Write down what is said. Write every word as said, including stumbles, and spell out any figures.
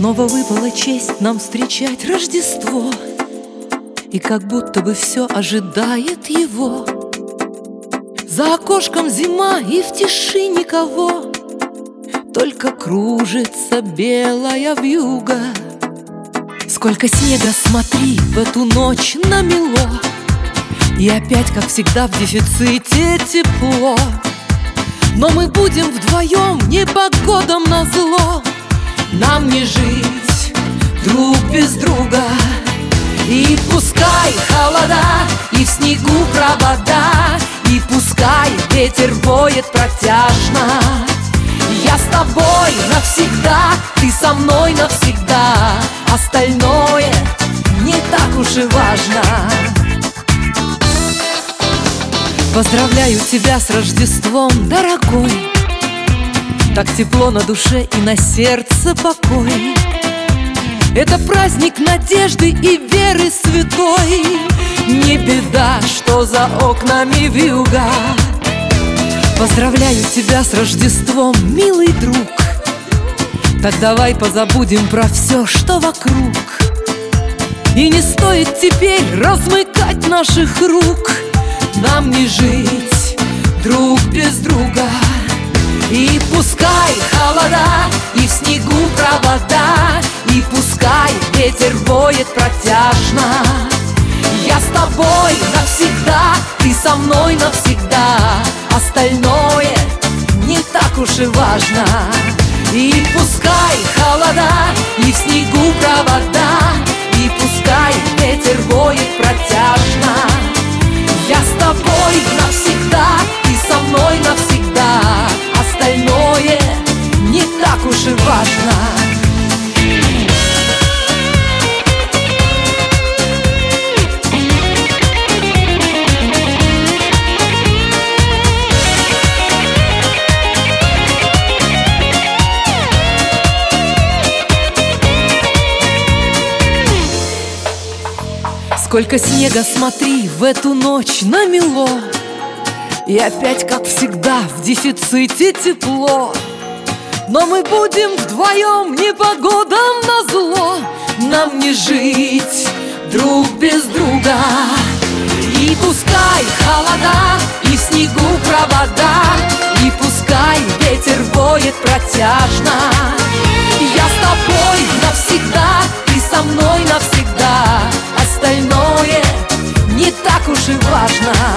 Снова выпала честь нам встречать Рождество, и как будто бы все ожидает его. За окошком зима, и в тиши никого, только кружится белая вьюга. Сколько снега, смотри, в эту ночь намело, и опять, как всегда, в дефиците тепло. Но мы будем вдвоем, непогодам назло. Нам не жить друг без друга. И пускай холода, и в снегу провода, и пускай ветер воет протяжно. Я с тобой навсегда, ты со мной навсегда. Остальное не так уж и важно. Поздравляю тебя с Рождеством, дорогой. Так тепло на душе и на сердце покой. Это праздник надежды и веры святой. Не беда, что за окнами вьюга. Поздравляю тебя с Рождеством, милый друг. Так давай позабудем про все, что вокруг. И не стоит теперь размыкать наших рук. Нам не жить друг без друга. И пускай холода, и в снегу провода, и пускай ветер воет протяжно. Я с тобой навсегда, ты со мной навсегда. Остальное не так уж и важно. И пускай холода, и в снегу провода, и пускай ветер воет протяжно. Я с тобой навсегда, ты со мной навсегда. Остальное не так уж и важно. Сколько снега, смотри, в эту ночь намело, и опять, как всегда, в дефиците тепло. Но мы будем вдвоем, непогодам назло. Нам не жить друг без друга. И пускай холода, и в снегу провода, и пускай ветер воет протяжно. Я с тобой навсегда, ты со мной навсегда. Остальное не так уж и важно.